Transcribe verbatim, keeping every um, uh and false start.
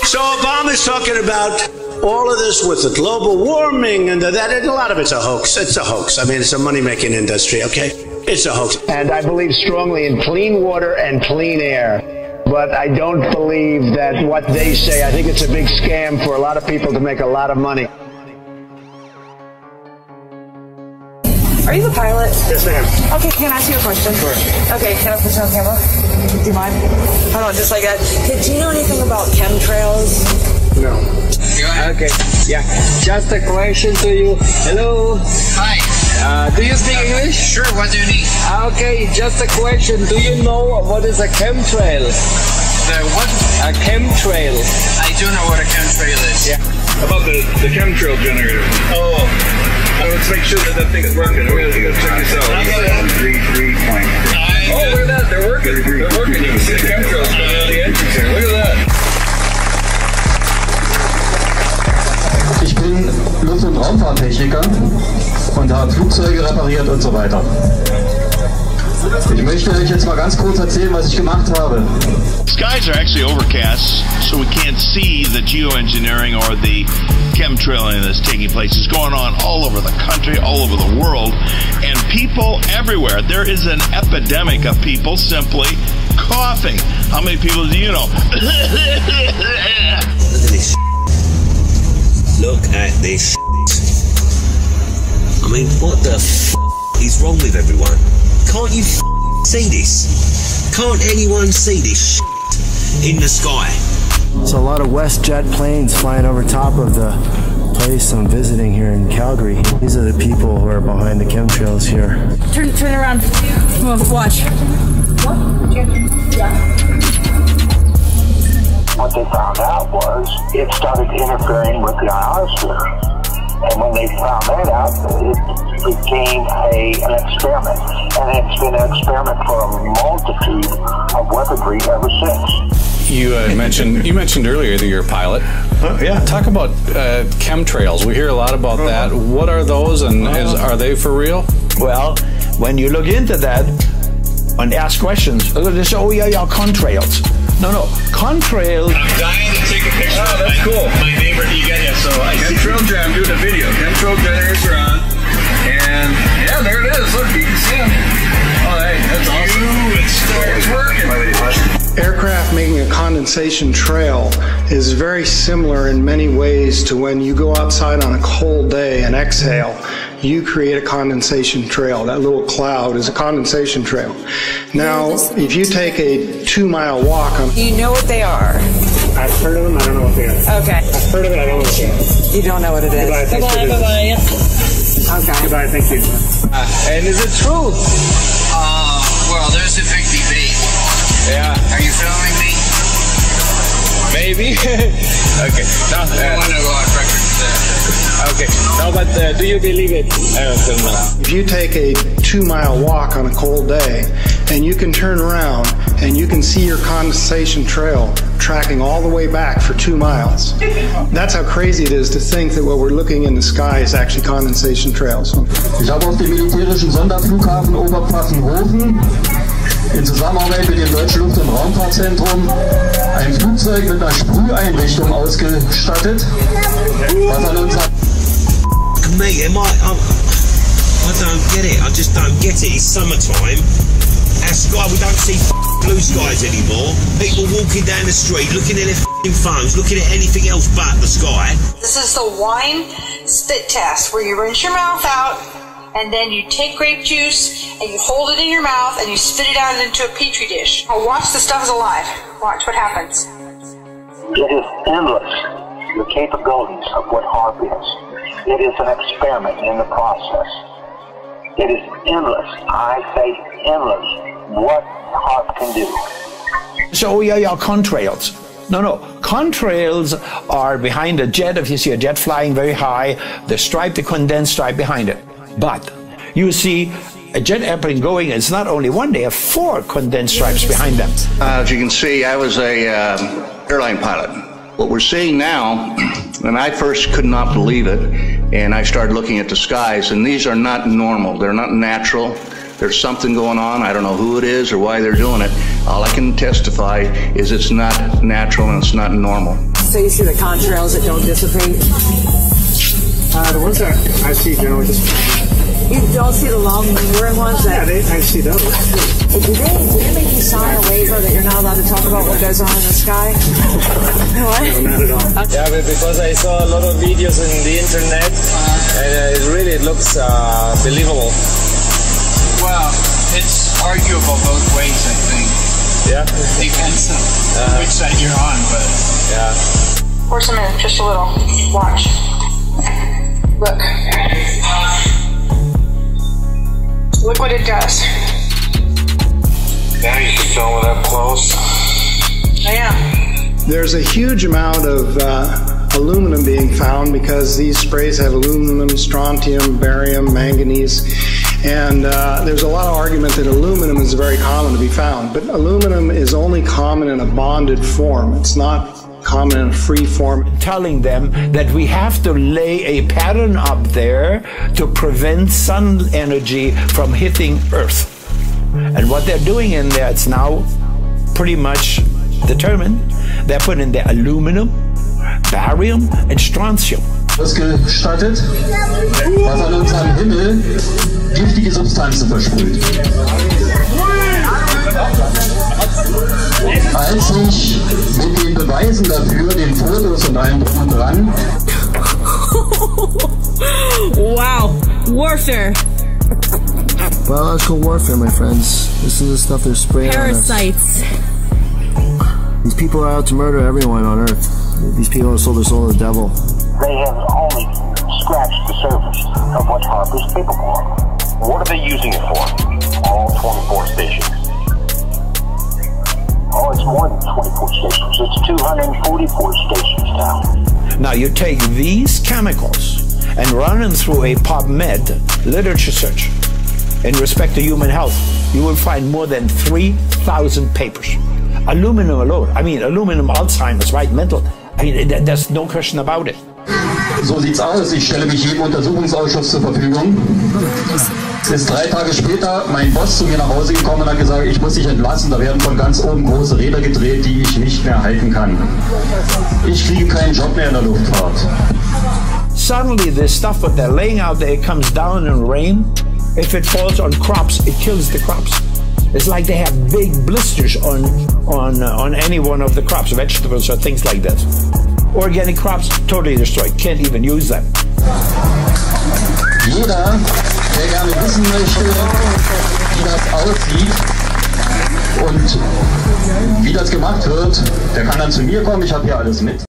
So Obama's talking about all of this with the global warming and the, that, and a lot of it's a hoax. It's a hoax. I mean, it's a money-making industry, okay? It's a hoax. And I believe strongly in clean water and clean air. But I don't believe that what they say, I think it's a big scam for a lot of people to make a lot of money. Are you the pilot? Yes, ma'am. Okay, can I ask you a question? Sure. Okay, can I put you on camera? Do you mind? Hold on, just like that. Hey, do you know anything about chemtrails? No. Okay, yeah. Just a question to you. Hello. Hi. Uh, do you speak English? Sure, what do you need? Okay, just a question. Do you know what is a chemtrail? The what? A chemtrail. I do know what a chemtrail is. Yeah. About the, the chemtrail generator. Oh. So let's make sure that that thing is working. We're going to check this out. Three, three point. I, Oh, look at that. They're working. They're working. You can see the chemtrails coming out of the engines here. Look at that. Ich bin Luft- und Raumfahrttechniker und habe Flugzeuge repariert und so weiter. Ich möchte euch jetzt mal ganz kurz erzählen, was ich gemacht habe. Skies are actually overcast, so we can't see the geoengineering or the chemtrailing that's taking place. It's going on all over the country, all over the world, and people everywhere. There is an epidemic of people simply coughing. How many people do you know? Look at this. Look at this. I mean, what the f is wrong with everyone? Can't you f see this? Can't anyone see this in the sky? There's a lot of WestJet planes flying over top of the place I'm visiting here in Calgary. These are the people who are behind the chemtrails here. Turn, turn around. Watch. What? Yeah. What they found out was it started interfering with the ionosphere. And when they found that out, it became a, an experiment. And it's been an experiment for a multitude of weaponry ever since. You uh, mentioned you mentioned earlier that you're a pilot. Oh, yeah. Talk about uh, chemtrails. We hear a lot about that. What are those, and is, are they for real? Well, when you look into that and ask questions, they say, oh yeah, yeah, contrails. No, no, contrails. I'm dying to take a picture. Oh, that's cool. My neighbor, you get it. So I chemtrail jam, doing a video. Chemtrail generators are on, and yeah, there it is. Look, you can see them. Oh, hey, that's awesome. It's working. Aircraft making a condensation trail is very similar in many ways to when you go outside on a cold day and exhale. You create a condensation trail. That little cloud is a condensation trail. Now, if you take a two-mile walk on... Do you know what they are? I've heard of them. I don't know what they are. Okay. I've heard of it. I don't know what they are. You don't know what it is. Goodbye. Thanks for Bye-bye. Bye-bye. Okay. Goodbye. Thank you. Uh, and is it true? Uh, well, there's a big debate. Yeah. Are you filming me? Maybe. Okay. No, uh, I want to go on record there. Okay. No, but uh, do you believe it? I don't know. If you take a two-mile walk on a cold day, and you can turn around and you can see your condensation trail tracking all the way back for two miles. That's how crazy it is to think that what we're looking in the sky is actually condensation trails. Ich habe auf dem militärischen Sonderflughafen Oberpfaffenhofen in Zusammenarbeit mit dem Deutschen Luft- und Raumfahrtzentrum ein Flugzeug mit einer Sprüheinrichtung ausgestattet, was an uns hat. Mate, am I, I'm, I don't get it. I just don't get it. It's summertime. Our sky, we don't see blue skies anymore. People walking down the street, looking at their phones, looking at anything else but the sky. This is the wine spit test, where you rinse your mouth out, and then you take grape juice, and you hold it in your mouth, and you spit it out into a petri dish. Now watch the stuff is alive. Watch what happens. It is endless, the capabilities of what HAARP is. It is an experiment in the process. It is endless, I say endless, what HAARP can do. So, oh yeah, yeah, contrails. No, no, contrails are behind a jet. If you see a jet flying very high, the stripe, the condensed stripe behind it. But you see a jet airplane going, it's not only one, they have four condensed stripes behind them. Uh, as you can see, I was a uh, airline pilot. What we're seeing now, and I first could not believe it, and I started looking at the skies, and these are not normal. They're not natural. There's something going on. I don't know who it is or why they're doing it. All I can testify is it's not natural and it's not normal. So you see the contrails that don't dissipate? Uh, the ones that I see generally just... You don't see the long lingering ones? That, yeah, they, I see those. Do they, do they make you sign a waiver that you're not allowed to talk about what goes on in the sky? What? No, not at all. Yeah, but because I saw a lot of videos on the internet, and uh, it really looks uh, believable. Well, it's arguable both ways, I think. Yeah? Depends on uh, which side you're on, but... Yeah. Force them in, just a little. Watch. Look. Look what it does. Now you can tell we're up close. I am. There's a huge amount of uh, aluminum being found because these sprays have aluminum, strontium, barium, manganese, and uh, there's a lot of argument that aluminum is very common to be found, but aluminum is only common in a bonded form. It's not common in a free form. Telling them that we have to lay a pattern up there to prevent sun energy from hitting Earth. And what they're doing in there, it's now pretty much determined. They're putting the aluminum, barium, and strontium. Ausgestattet, was an unserem Himmel giftige Substanzen versprüht. Als ich mit den Beweisen dafür, den Fotos und allem drum und dran. Wow, warfare. Biological warfare, my friends. This is the stuff they're spraying Parasites. on us. These people are out to murder everyone on Earth. These people have sold their soul to the devil. They have only scratched the surface of what HAARP is capable of. What are they using it for? All twenty-four stations. Oh, it's more than twenty-four stations. It's two hundred forty-four stations now. Now you take these chemicals and run them through a PubMed literature search in respect to human health. You will find more than three thousand papers. Aluminum alone. I mean, aluminum Alzheimer's, right? Mental. I mean, there's no question about it. So sieht's aus. Ich stelle mich jedem Untersuchungsausschuss zur Verfügung. Ist drei Tage später mein Boss zu mir nach Hause gekommen und hat gesagt, ich muss dich entlassen. Da werden von ganz oben große Räder gedreht, die ich nicht mehr halten kann. Ich kriege keinen Job mehr in der Luftfahrt. Suddenly, this stuff that they're laying out there, it comes down in rain. If it falls on crops, it kills the crops. It's like they have big blisters on on uh, on any one of the crops, vegetables or things like that. Organic crops, totally destroyed. Can't even use them. Jeder, der gerne wissen möchte, wie das aussieht und wie das gemacht wird, der kann dann zu mir kommen. Ich habe hier alles mit.